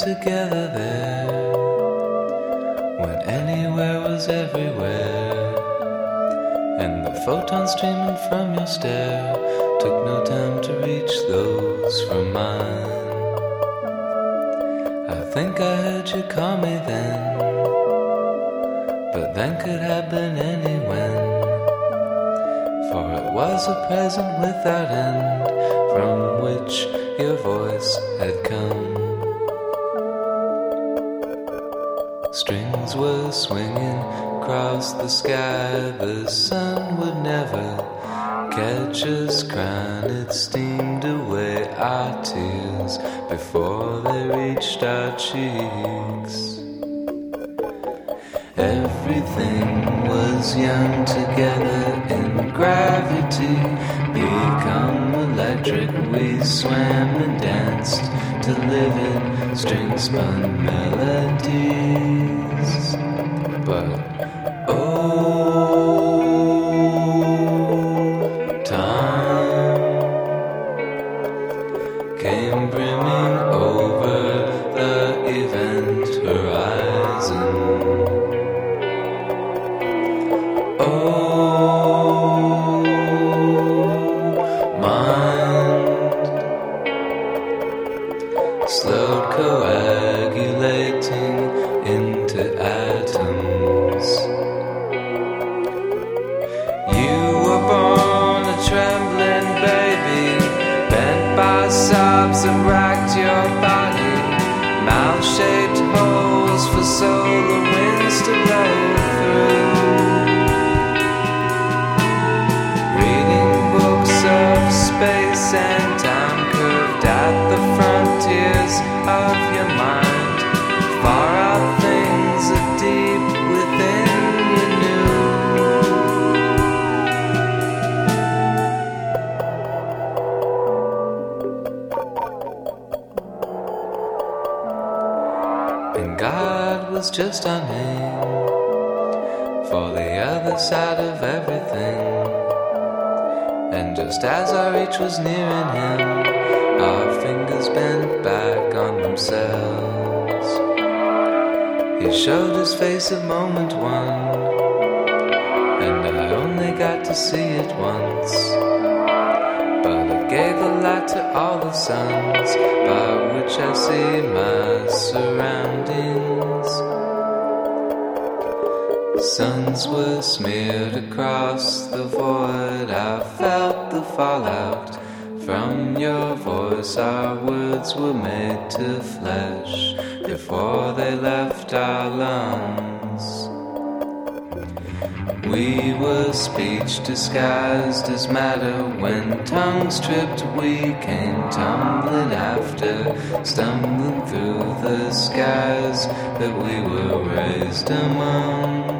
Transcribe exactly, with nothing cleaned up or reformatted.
together there, when anywhere was everywhere, and the photons streaming from your stare took no time to reach those from mine. I think I heard you call me then, but then could have been any when, for it was a present without end from which your voice had come. Strings were swinging across the sky, the sun would never catch us crying. It steamed away our tears before they reached our cheeks. Everything was young together in gravity, become electric. We swam and danced to livid string-spun melodies. But oh, time came brimming over the event horizon. Oh, mind slowed coagulating into atoms. You were born a trembling baby, bent by sobs that racked your body, mouth-shaped holes for solar winds to blow through. Space and time curved at the frontiers of your mind. Far out things are deep within you knew. And God was just our name for the other side of everything. And just as our reach was nearing him, our fingers bent back on themselves. He showed his face at moment one, and I only got to see it once. But it gave the light to all the suns by which I see my surroundings. Suns were smeared across the void. I felt the fallout from your voice. Our words were made to flesh before they left our lungs. We were speech disguised as matter. When tongues tripped, we came tumbling after, stumbling through the skies that we were raised among.